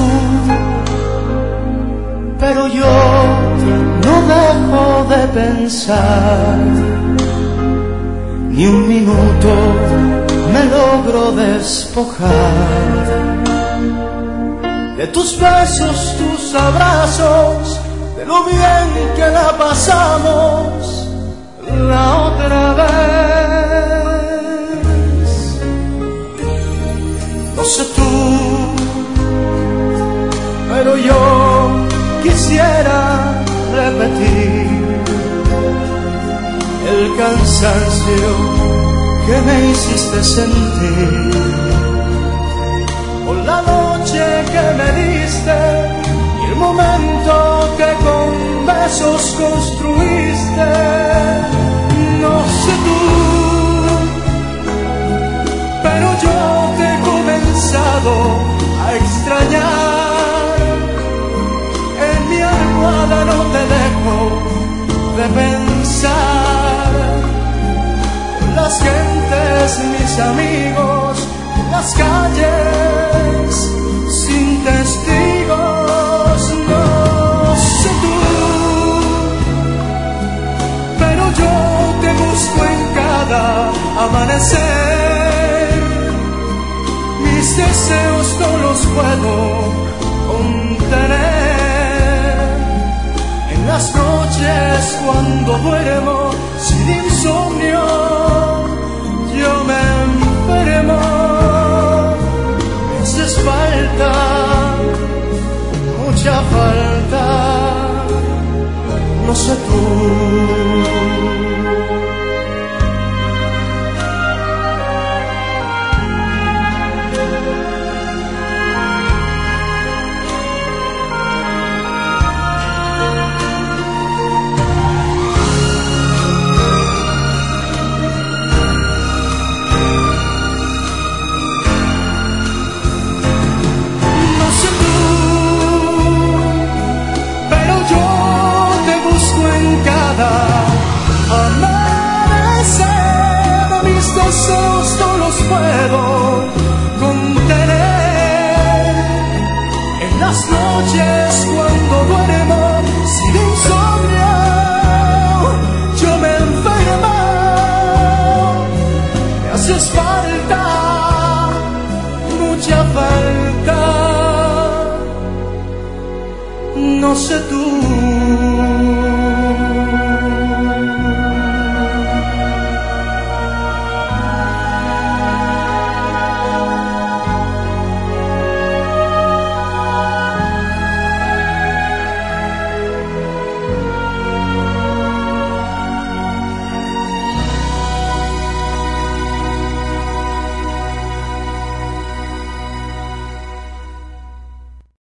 pero yo no dejo de pensar. Ni un minuto me logro despojar de tus besos, tus abrazos, de lo bien que la pasamos la otra vez. No sé tú, pero yo quisiera repetir el cansancio que me hiciste sentir, o la noche que me diste y el momento que con besos construiste. No sé tú, pero yo te he comenzado a extrañar. En mi almohada no te dejo de pensar. Las gentes, mis amigos, las calles sin testigos. No sé tú, pero yo te busco en cada amanecer. Mis deseos no los puedo contener. En las noches cuando duermo sin insomnio, yo me enfermo. Me haces falta, mucha falta. No sé tú. No los puedo contener. En las noches cuando duermo sin insomnio, yo me enfermo. Me haces falta, mucha falta. No sé tú.